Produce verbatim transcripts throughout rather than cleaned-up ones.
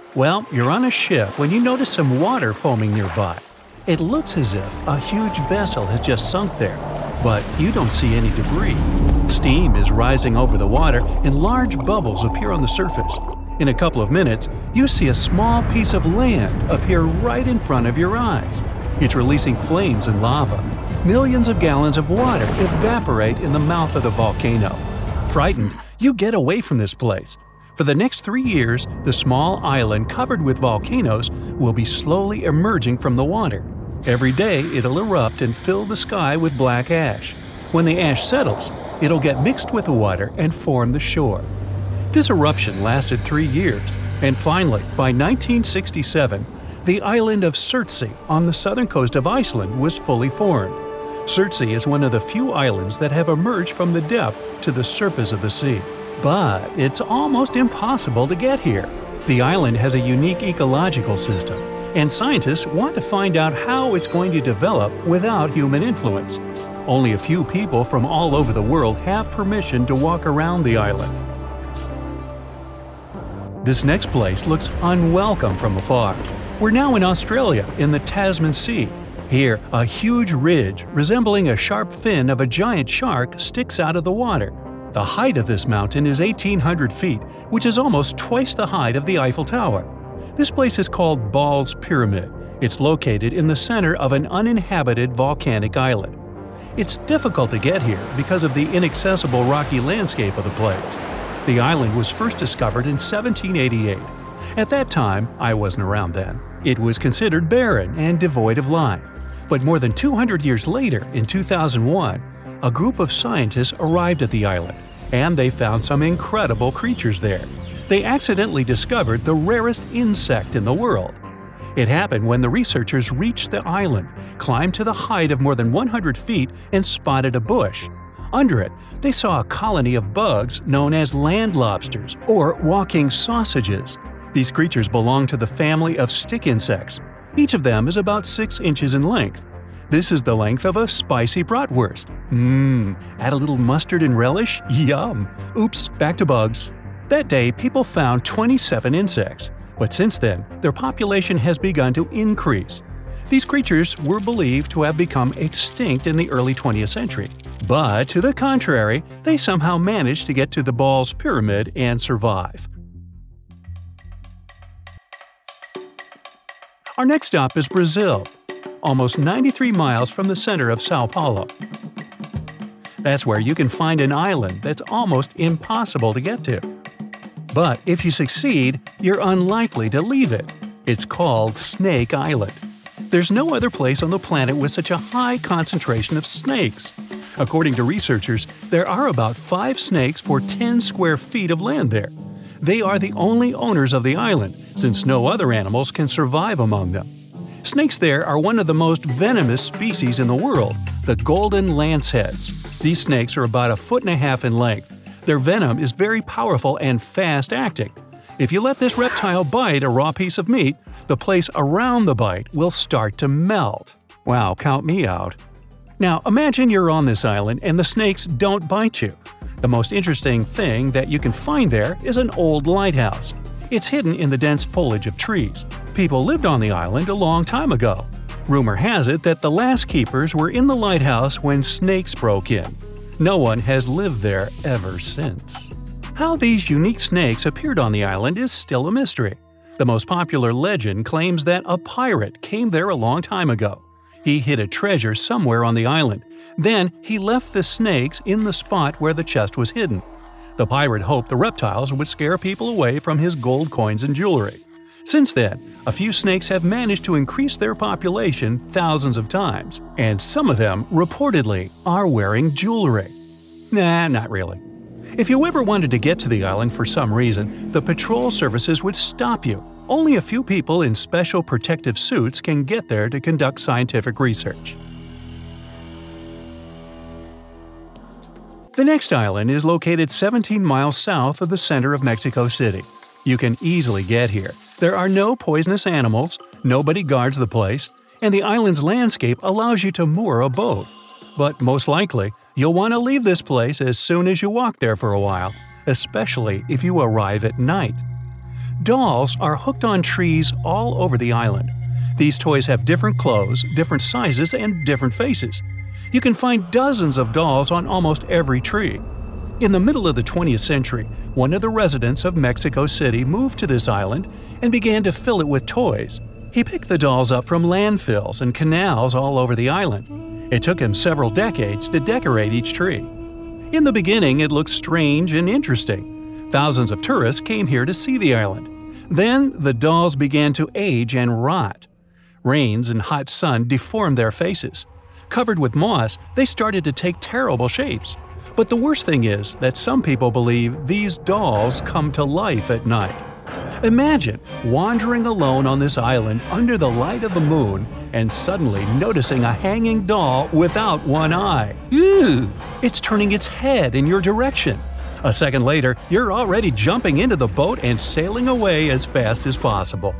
Well, you're on a ship when you notice some water foaming nearby. It looks as if a huge vessel has just sunk there, but you don't see any debris. Steam is rising over the water and large bubbles appear on the surface. In a couple of minutes, you see a small piece of land appear right in front of your eyes. It's releasing flames and lava. Millions of gallons of water evaporate in the mouth of the volcano. Frightened, you get away from this place. For the next three years, the small island covered with volcanoes will be slowly emerging from the water. Every day, it'll erupt and fill the sky with black ash. When the ash settles, it'll get mixed with the water and form the shore. This eruption lasted three years, and finally, by nineteen sixty-seven, the island of Surtsey on the southern coast of Iceland was fully formed. Surtsey is one of the few islands that have emerged from the depth to the surface of the sea. But it's almost impossible to get here. The island has a unique ecological system, and scientists want to find out how it's going to develop without human influence. Only a few people from all over the world have permission to walk around the island. This next place looks unwelcome from afar. We're now in Australia, in the Tasman Sea. Here, a huge ridge resembling a sharp fin of a giant shark sticks out of the water. The height of this mountain is eighteen hundred feet, which is almost twice the height of the Eiffel Tower. This place is called Ball's Pyramid. It's located in the center of an uninhabited volcanic island. It's difficult to get here because of the inaccessible rocky landscape of the place. The island was first discovered in seventeen eighty-eight. At that time, I wasn't around then. It was considered barren and devoid of life. But more than two hundred years later, in two thousand one, a group of scientists arrived at the island, and they found some incredible creatures there. They accidentally discovered the rarest insect in the world. It happened when the researchers reached the island, climbed to the height of more than one hundred feet, and spotted a bush. Under it, they saw a colony of bugs known as land lobsters, or walking sausages. These creatures belong to the family of stick insects. Each of them is about six inches in length. This is the length of a spicy bratwurst. Mmm, add a little mustard and relish? Yum! Oops, back to bugs. That day, people found twenty-seven insects, but since then, their population has begun to increase. These creatures were believed to have become extinct in the early twentieth century. But to the contrary, they somehow managed to get to the Ball's Pyramid and survive. Our next stop is Brazil, almost ninety-three miles from the center of Sao Paulo. That's where you can find an island that's almost impossible to get to. But if you succeed, you're unlikely to leave it. It's called Snake Island. There's no other place on the planet with such a high concentration of snakes. According to researchers, there are about five snakes for ten square feet of land there. They are the only owners of the island, since no other animals can survive among them. Snakes there are one of the most venomous species in the world, the golden lanceheads. These snakes are about a foot and a half in length. Their venom is very powerful and fast-acting. If you let this reptile bite a raw piece of meat, the place around the bite will start to melt. Wow, count me out. Now, imagine you're on this island and the snakes don't bite you. The most interesting thing that you can find there is an old lighthouse. It's hidden in the dense foliage of trees. People lived on the island a long time ago. Rumor has it that the last keepers were in the lighthouse when snakes broke in. No one has lived there ever since. How these unique snakes appeared on the island is still a mystery. The most popular legend claims that a pirate came there a long time ago. He hid a treasure somewhere on the island. Then he left the snakes in the spot where the chest was hidden. The pirate hoped the reptiles would scare people away from his gold coins and jewelry. Since then, a few snakes have managed to increase their population thousands of times, and some of them, reportedly, are wearing jewelry. Nah, not really. If you ever wanted to get to the island for some reason, the patrol services would stop you. Only a few people in special protective suits can get there to conduct scientific research. The next island is located seventeen miles south of the center of Mexico City. You can easily get here. There are no poisonous animals, nobody guards the place, and the island's landscape allows you to moor a boat. But most likely, you'll want to leave this place as soon as you walk there for a while, especially if you arrive at night. Dolls are hooked on trees all over the island. These toys have different clothes, different sizes, and different faces. You can find dozens of dolls on almost every tree. In the middle of the twentieth century, one of the residents of Mexico City moved to this island and began to fill it with toys. He picked the dolls up from landfills and canals all over the island. It took him several decades to decorate each tree. In the beginning, it looked strange and interesting. Thousands of tourists came here to see the island. Then, the dolls began to age and rot. Rains and hot sun deformed their faces. Covered with moss, they started to take terrible shapes. But the worst thing is that some people believe these dolls come to life at night. Imagine wandering alone on this island under the light of the moon and suddenly noticing a hanging doll without one eye. Ew! It's turning its head in your direction. A second later, you're already jumping into the boat and sailing away as fast as possible.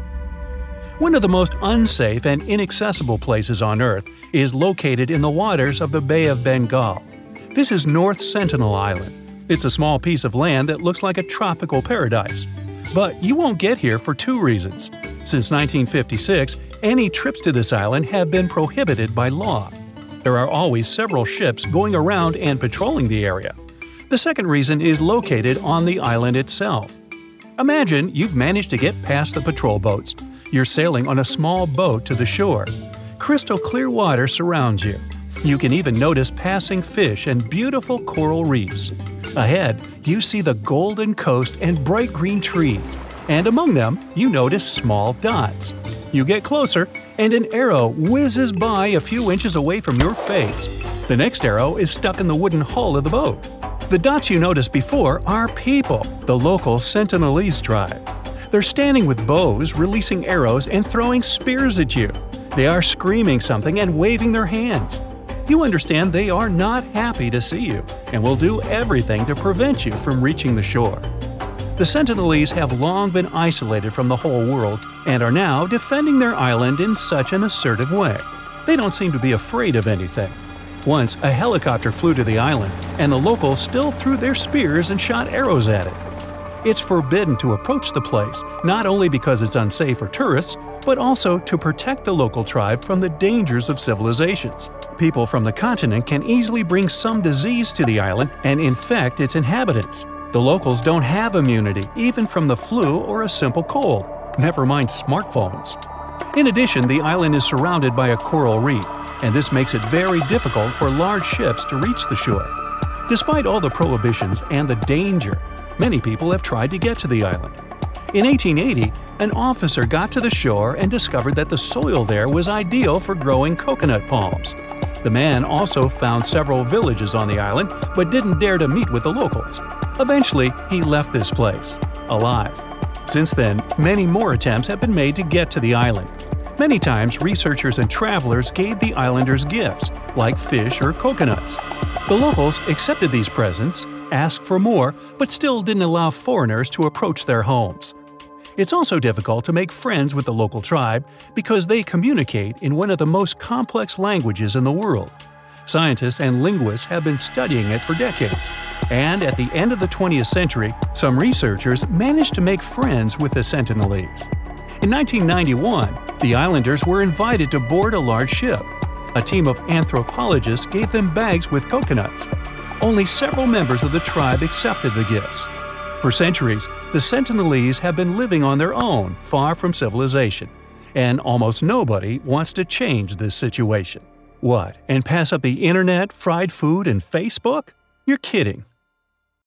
One of the most unsafe and inaccessible places on Earth is located in the waters of the Bay of Bengal. This is North Sentinel Island. It's a small piece of land that looks like a tropical paradise. But you won't get here for two reasons. Since nineteen fifty-six, any trips to this island have been prohibited by law. There are always several ships going around and patrolling the area. The second reason is located on the island itself. Imagine you've managed to get past the patrol boats. You're sailing on a small boat to the shore. Crystal clear water surrounds you. You can even notice passing fish and beautiful coral reefs. Ahead, you see the golden coast and bright green trees, and among them, you notice small dots. You get closer, and an arrow whizzes by a few inches away from your face. The next arrow is stuck in the wooden hull of the boat. The dots you noticed before are people, the local Sentinelese tribe. They're standing with bows, releasing arrows, and throwing spears at you. They are screaming something and waving their hands. You understand they are not happy to see you and will do everything to prevent you from reaching the shore. The Sentinelese have long been isolated from the whole world and are now defending their island in such an assertive way. They don't seem to be afraid of anything. Once, a helicopter flew to the island, and the locals still threw their spears and shot arrows at it. It's forbidden to approach the place, not only because it's unsafe for tourists, but also to protect the local tribe from the dangers of civilizations. People from the continent can easily bring some disease to the island and infect its inhabitants. The locals don't have immunity, even from the flu or a simple cold, never mind smartphones. In addition, the island is surrounded by a coral reef, and this makes it very difficult for large ships to reach the shore. Despite all the prohibitions and the danger, many people have tried to get to the island. In eighteen eighty, an officer got to the shore and discovered that the soil there was ideal for growing coconut palms. The man also found several villages on the island, but didn't dare to meet with the locals. Eventually, he left this place, alive. Since then, many more attempts have been made to get to the island. Many times, researchers and travelers gave the islanders gifts, like fish or coconuts. The locals accepted these presents, asked for more, but still didn't allow foreigners to approach their homes. It's also difficult to make friends with the local tribe because they communicate in one of the most complex languages in the world. Scientists and linguists have been studying it for decades, and at the end of the twentieth century, some researchers managed to make friends with the Sentinelese. In nineteen ninety-one, the islanders were invited to board a large ship. A team of anthropologists gave them bags with coconuts. Only several members of the tribe accepted the gifts. For centuries, the Sentinelese have been living on their own, far from civilization, and almost nobody wants to change this situation. What, and pass up the internet, fried food, and Facebook? You're kidding.